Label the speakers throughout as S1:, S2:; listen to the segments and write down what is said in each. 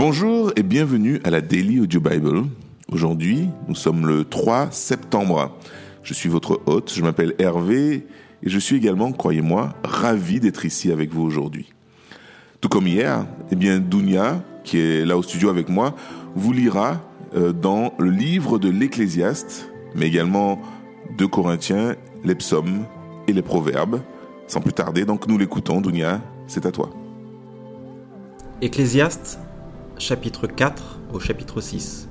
S1: Bonjour et bienvenue à la Daily Audio Bible. Aujourd'hui, nous sommes le 3 septembre. Je suis votre hôte, je m'appelle Hervé et je suis également, croyez-moi, ravi d'être ici avec vous aujourd'hui. Tout comme hier, Dounia, qui est là au studio avec moi, vous lira dans le livre de l'Ecclésiaste, mais également 2 Corinthiens, les psaumes et les proverbes. Sans plus tarder, donc nous l'écoutons. Dounia, c'est à toi.
S2: Ecclésiaste, chapitre 4 au chapitre 6.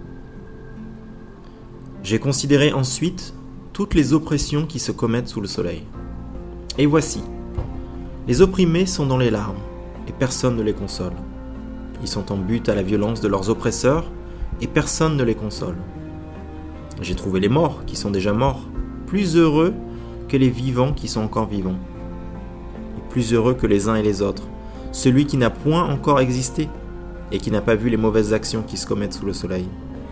S2: J'ai considéré ensuite toutes les oppressions qui se commettent sous le soleil. Et voici, les opprimés sont dans les larmes, et personne ne les console. Ils sont en butte à la violence de leurs oppresseurs, et personne ne les console. J'ai trouvé les morts, qui sont déjà morts, plus heureux que les vivants qui sont encore vivants. Et plus heureux que les uns et les autres, celui qui n'a point encore existé, et qui n'a pas vu les mauvaises actions qui se commettent sous le soleil.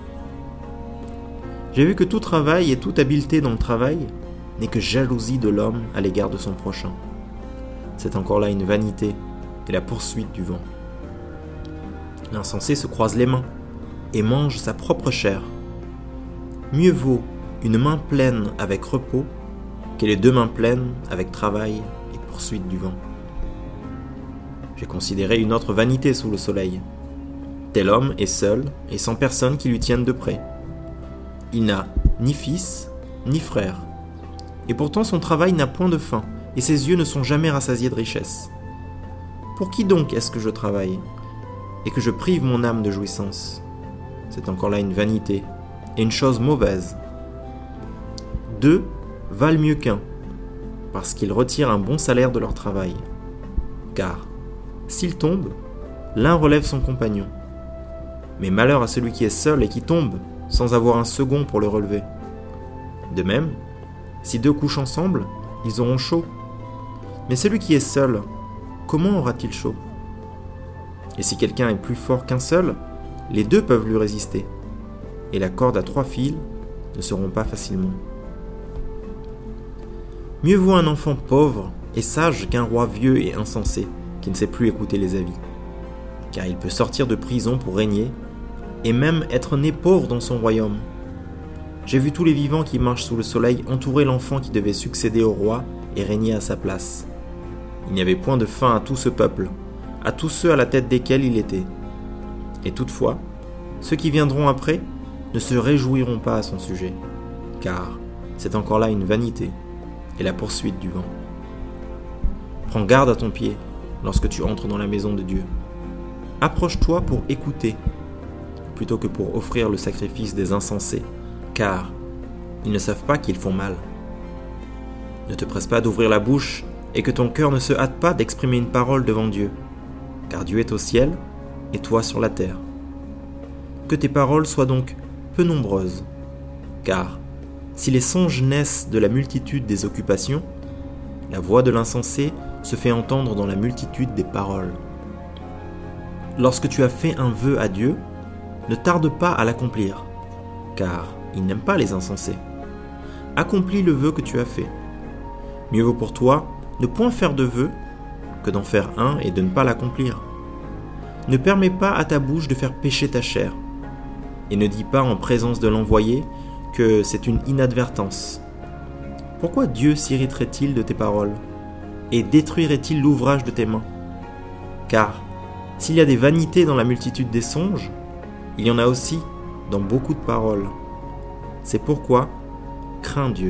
S2: J'ai vu que tout travail et toute habileté dans le travail n'est que jalousie de l'homme à l'égard de son prochain. C'est encore là une vanité et la poursuite du vent. L'insensé se croise les mains et mange sa propre chair. Mieux vaut une main pleine avec repos que les 2 mains pleines avec travail et poursuite du vent. J'ai considéré une autre vanité sous le soleil. Tel homme est seul et sans personne qui lui tienne de près. Il n'a ni fils, ni frère. Et pourtant son travail n'a point de fin, et ses yeux ne sont jamais rassasiés de richesse. Pour qui donc est-ce que je travaille, et que je prive mon âme de jouissance ? C'est encore là une vanité, et une chose mauvaise. 2 valent mieux qu'un, parce qu'ils retirent un bon salaire de leur travail. Car, s'il tombe, l'un relève son compagnon. Mais malheur à celui qui est seul et qui tombe, sans avoir un second pour le relever. De même, si 2 couchent ensemble, ils auront chaud. Mais celui qui est seul, comment aura-t-il chaud ? Et si quelqu'un est plus fort qu'un seul, les 2 peuvent lui résister. Et la corde à 3 fils ne se rompt pas facilement. Mieux vaut un enfant pauvre et sage qu'un roi vieux et insensé qui ne sait plus écouter les avis. Car il peut sortir de prison pour régner et même être né pauvre dans son royaume. J'ai vu tous les vivants qui marchent sous le soleil entourer l'enfant qui devait succéder au roi et régner à sa place. Il n'y avait point de fin à tout ce peuple, à tous ceux à la tête desquels il était. Et toutefois, ceux qui viendront après ne se réjouiront pas à son sujet, car c'est encore là une vanité et la poursuite du vent. Prends garde à ton pied lorsque tu entres dans la maison de Dieu. Approche-toi pour écouter, plutôt que pour offrir le sacrifice des insensés, car ils ne savent pas qu'ils font mal. Ne te presse pas d'ouvrir la bouche et que ton cœur ne se hâte pas d'exprimer une parole devant Dieu, car Dieu est au ciel et toi sur la terre. Que tes paroles soient donc peu nombreuses, car si les songes naissent de la multitude des occupations, la voix de l'insensé se fait entendre dans la multitude des paroles. Lorsque tu as fait un vœu à Dieu, ne tarde pas à l'accomplir, car il n'aime pas les insensés. Accomplis le vœu que tu as fait. Mieux vaut pour toi ne point faire de vœu que d'en faire un et de ne pas l'accomplir. Ne permets pas à ta bouche de faire pécher ta chair, et ne dis pas en présence de l'envoyé que c'est une inadvertance. Pourquoi Dieu s'irriterait-il de tes paroles et détruirait-il l'ouvrage de tes mains ? Car s'il y a des vanités dans la multitude des songes, il y en a aussi dans beaucoup de paroles. C'est pourquoi, crains Dieu.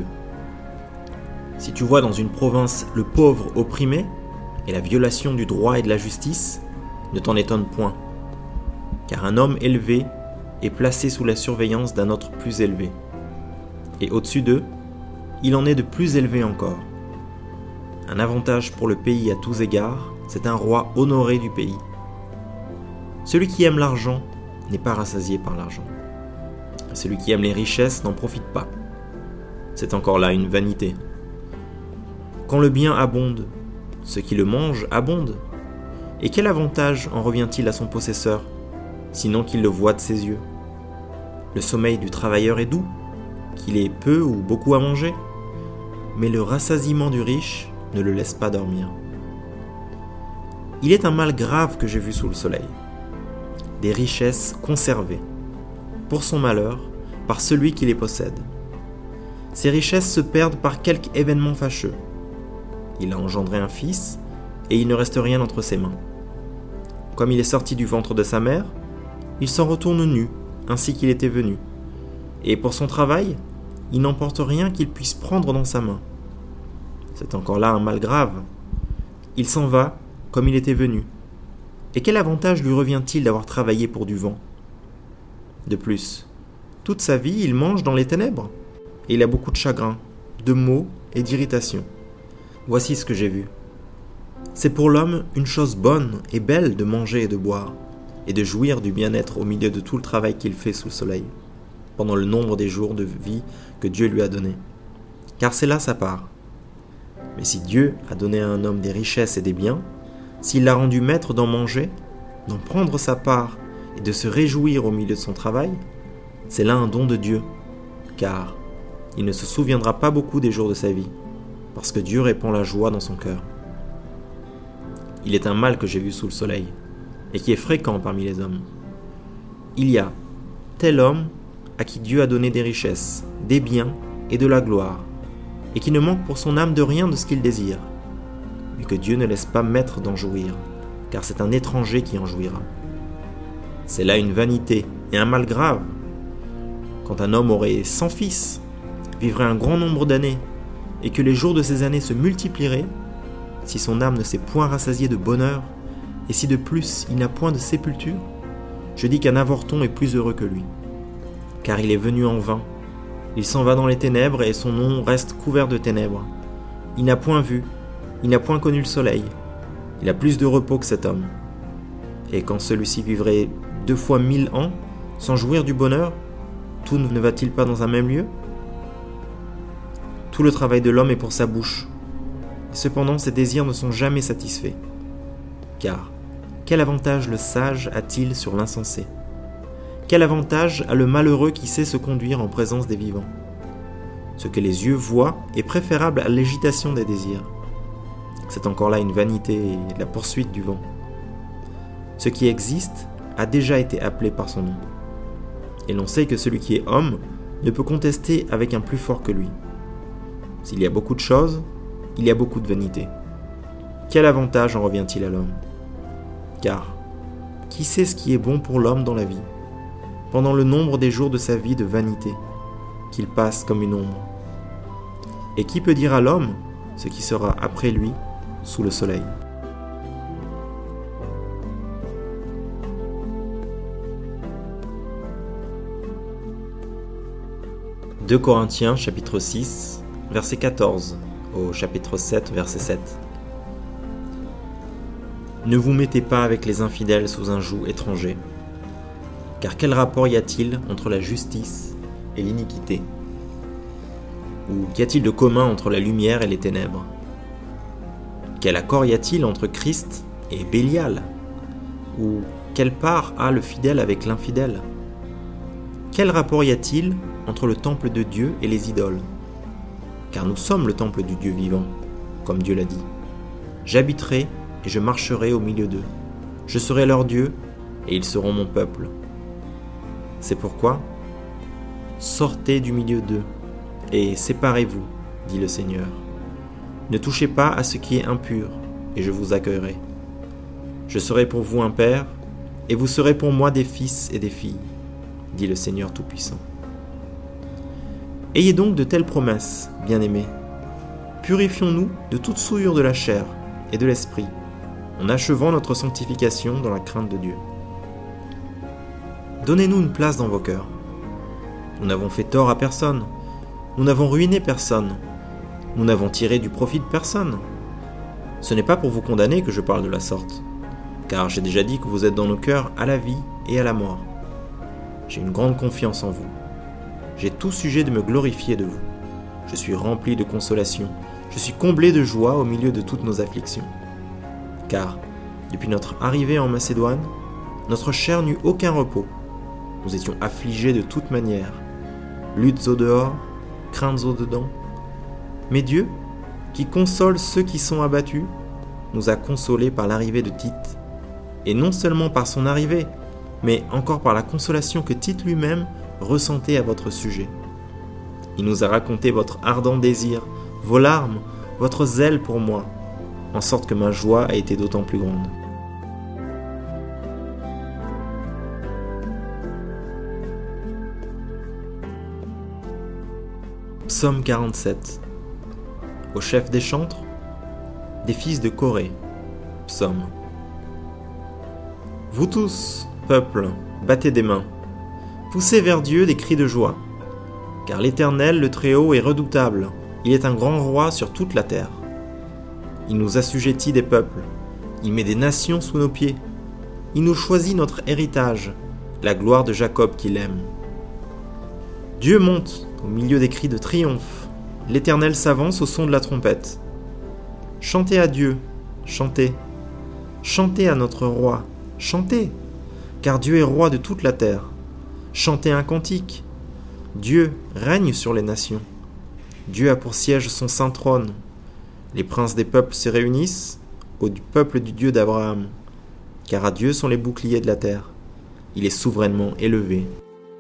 S2: Si tu vois dans une province le pauvre opprimé et la violation du droit et de la justice, ne t'en étonne point. Car un homme élevé est placé sous la surveillance d'un autre plus élevé. Et au-dessus d'eux, il en est de plus élevé encore. Un avantage pour le pays à tous égards, c'est un roi honoré du pays. Celui qui aime l'argent n'est pas rassasié par l'argent. Celui qui aime les richesses n'en profite pas. C'est encore là une vanité. Quand le bien abonde, ceux qui le mangent abondent. Et quel avantage en revient-il à son possesseur, sinon qu'il le voit de ses yeux ? Le sommeil du travailleur est doux, qu'il ait peu ou beaucoup à manger, mais le rassasiement du riche ne le laisse pas dormir. Il est un mal grave que j'ai vu sous le soleil. des richesses conservées, pour son malheur, par celui qui les possède. Ces richesses se perdent par quelque événement fâcheux. Il a engendré un fils, et il ne reste rien entre ses mains. Comme il est sorti du ventre de sa mère, il s'en retourne nu, ainsi qu'il était venu. Et pour son travail, il n'emporte rien qu'il puisse prendre dans sa main. C'est encore là un mal grave. Il s'en va comme il était venu. Et quel avantage lui revient-il d'avoir travaillé pour du vent ? De plus, toute sa vie, il mange dans les ténèbres. Et il a beaucoup de chagrin, de maux et d'irritation. Voici ce que j'ai vu. C'est pour l'homme une chose bonne et belle de manger et de boire, et de jouir du bien-être au milieu de tout le travail qu'il fait sous le soleil, pendant le nombre des jours de vie que Dieu lui a donnés. Car c'est là sa part. Mais si Dieu a donné à un homme des richesses et des biens, s'il l'a rendu maître d'en manger, d'en prendre sa part et de se réjouir au milieu de son travail, c'est là un don de Dieu, car il ne se souviendra pas beaucoup des jours de sa vie, parce que Dieu répand la joie dans son cœur. Il est un mal que j'ai vu sous le soleil, et qui est fréquent parmi les hommes. Il y a tel homme à qui Dieu a donné des richesses, des biens et de la gloire, et qui ne manque pour son âme de rien de ce qu'il désire, mais que Dieu ne laisse pas maître d'en jouir, car c'est un étranger qui en jouira. C'est là une vanité et un mal grave. Quand un homme aurait 100 fils, vivrait un grand nombre d'années, et que les jours de ces années se multiplieraient, si son âme ne s'est point rassasiée de bonheur, et si de plus il n'a point de sépulture, je dis qu'un avorton est plus heureux que lui. Car il est venu en vain, il s'en va dans les ténèbres, et son nom reste couvert de ténèbres. Il n'a point vu, il n'a point connu le soleil, il a plus de repos que cet homme. Et quand celui-ci vivrait 2 fois 1000 ans, sans jouir du bonheur, tout ne va-t-il pas dans un même lieu ? Tout le travail de l'homme est pour sa bouche. Cependant, ses désirs ne sont jamais satisfaits. Car, quel avantage le sage a-t-il sur l'insensé ? Quel avantage a le malheureux qui sait se conduire en présence des vivants ? Ce que les yeux voient est préférable à l'agitation des désirs. C'est encore là une vanité et la poursuite du vent. Ce qui existe a déjà été appelé par son nom. Et l'on sait que celui qui est homme ne peut contester avec un plus fort que lui. S'il y a beaucoup de choses, il y a beaucoup de vanité. Quel avantage en revient-il à l'homme ? Car, qui sait ce qui est bon pour l'homme dans la vie, pendant le nombre des jours de sa vie de vanité, qu'il passe comme une ombre ? Et qui peut dire à l'homme ce qui sera après lui sous le soleil ? « 2 Corinthiens chapitre 6, verset 14 au chapitre 7, verset 7. Ne vous mettez pas avec les infidèles sous un joug étranger, car quel rapport y a-t-il entre la justice et l'iniquité ? Ou qu'y a-t-il de commun entre la lumière et les ténèbres ? Quel accord y a-t-il entre Christ et Bélial ? Ou quelle part a le fidèle avec l'infidèle ? Quel rapport y a-t-il entre le temple de Dieu et les idoles ? Car nous sommes le temple du Dieu vivant, comme Dieu l'a dit. J'habiterai et je marcherai au milieu d'eux. Je serai leur Dieu et ils seront mon peuple. C'est pourquoi, sortez du milieu d'eux et séparez-vous, dit le Seigneur. Ne touchez pas à ce qui est impur et je vous accueillerai. Je serai pour vous un père et vous serez pour moi des fils et des filles, dit le Seigneur Tout-Puissant. Ayez donc de telles promesses, bien-aimés. Purifions-nous de toute souillure de la chair et de l'esprit, en achevant notre sanctification dans la crainte de Dieu. Donnez-nous une place dans vos cœurs. Nous n'avons fait tort à personne. Nous n'avons ruiné personne. Nous n'avons tiré du profit de personne. Ce n'est pas pour vous condamner que je parle de la sorte, car j'ai déjà dit que vous êtes dans nos cœurs à la vie et à la mort. J'ai une grande confiance en vous. J'ai tout sujet de me glorifier de vous. Je suis rempli de consolation. Je suis comblé de joie au milieu de toutes nos afflictions. Car, depuis notre arrivée en Macédoine, notre chair n'eut aucun repos. Nous étions affligés de toute manière, luttes au dehors, craintes au dedans. Mais Dieu, qui console ceux qui sont abattus, nous a consolés par l'arrivée de Tite, et non seulement par son arrivée, mais encore par la consolation que Tite lui-même ressentait à votre sujet. Il nous a raconté votre ardent désir, vos larmes, votre zèle pour moi, en sorte que ma joie a été d'autant plus grande. Psaume 47. Au chef des chantres, des fils de Corée. Psaume. Vous tous, peuple, battez des mains. Poussez vers Dieu des cris de joie. Car l'Éternel, le Très-Haut, est redoutable. Il est un grand roi sur toute la terre. Il nous assujettit des peuples. Il met des nations sous nos pieds. Il nous choisit notre héritage, la gloire de Jacob qu'il aime. Dieu monte au milieu des cris de triomphe. L'Éternel s'avance au son de la trompette. Chantez à Dieu, chantez. Chantez à notre roi, chantez. Car Dieu est roi de toute la terre. Chantez un cantique. Dieu règne sur les nations. Dieu a pour siège son saint trône. Les princes des peuples se réunissent au peuple du Dieu d'Abraham. Car à Dieu sont les boucliers de la terre. Il est souverainement élevé.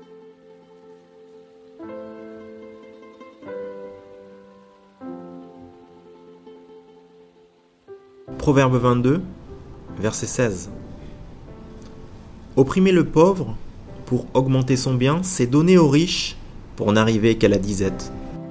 S2: Proverbe 22, verset 16. Opprimer le pauvre pour augmenter son bien, c'est donner aux riches pour n'arriver qu'à la disette.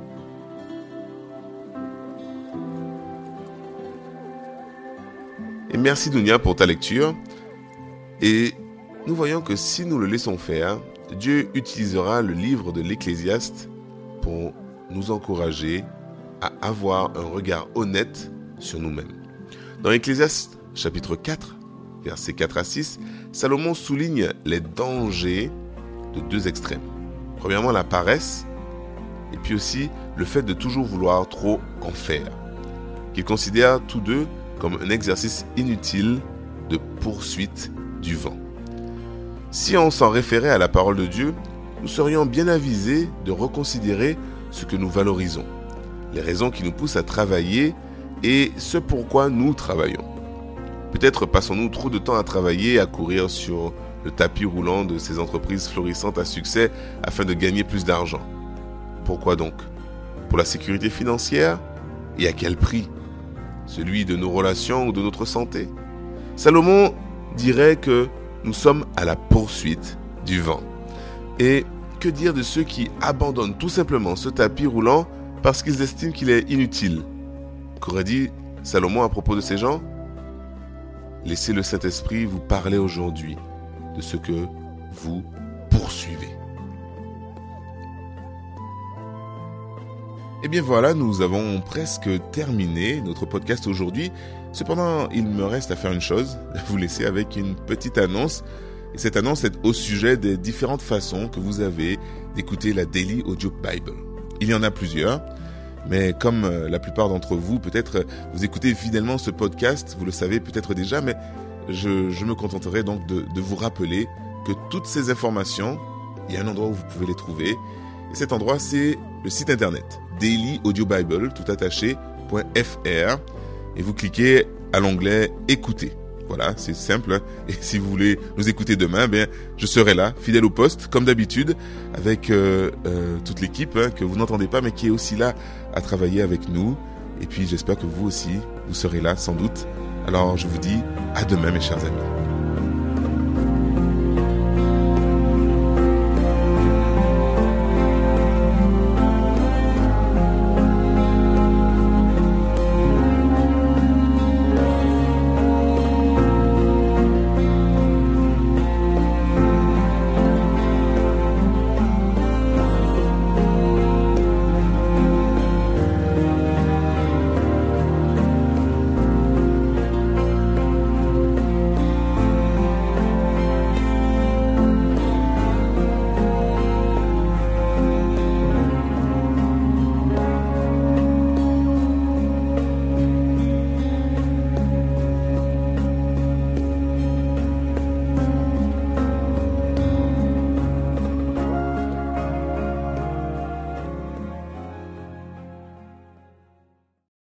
S1: Et merci Dounia pour ta lecture. Et nous voyons que si nous le laissons faire, Dieu utilisera le livre de l'Ecclésiaste pour nous encourager à avoir un regard honnête sur nous-mêmes. Dans Ecclésiaste chapitre 4, versets 4 à 6, Salomon souligne les dangers de deux extrêmes. Premièrement, la paresse, et puis aussi le fait de toujours vouloir trop en faire, qu'il considère tous deux comme un exercice inutile de poursuite du vent. Si on s'en référait à la parole de Dieu, nous serions bien avisés de reconsidérer ce que nous valorisons, les raisons qui nous poussent à travailler et ce pourquoi nous travaillons. Peut-être passons-nous trop de temps à travailler, à courir sur le tapis roulant de ces entreprises florissantes à succès afin de gagner plus d'argent. Pourquoi donc ? Pour la sécurité financière ? Et à quel prix ? Celui de nos relations ou de notre santé ? Salomon dirait que nous sommes à la poursuite du vent. Et que dire de ceux qui abandonnent tout simplement ce tapis roulant parce qu'ils estiment qu'il est inutile ? Qu'aurait dit Salomon à propos de ces gens ? Laissez le Saint-Esprit vous parler aujourd'hui de ce que vous poursuivez. Et bien voilà, nous avons presque terminé notre podcast aujourd'hui. Cependant, il me reste à faire une chose, vous laisser avec une petite annonce. Et cette annonce est au sujet des différentes façons que vous avez d'écouter la Daily Audio Bible. Il y en a plusieurs. Mais comme la plupart d'entre vous, peut-être vous écoutez fidèlement ce podcast, vous le savez peut-être déjà, mais je me contenterai donc de vous rappeler que toutes ces informations, il y a un endroit où vous pouvez les trouver. Et cet endroit, c'est le site internet dailyaudiobible, toutattaché.fr. Et vous cliquez à l'onglet « Écouter ». Voilà, c'est simple. Et si vous voulez nous écouter demain, je serai là, fidèle au poste, comme d'habitude, avec toute l'équipe que vous n'entendez pas, mais qui est aussi là à travailler avec nous. Et puis j'espère que vous aussi, vous serez là sans doute. Alors je vous dis à demain mes chers amis.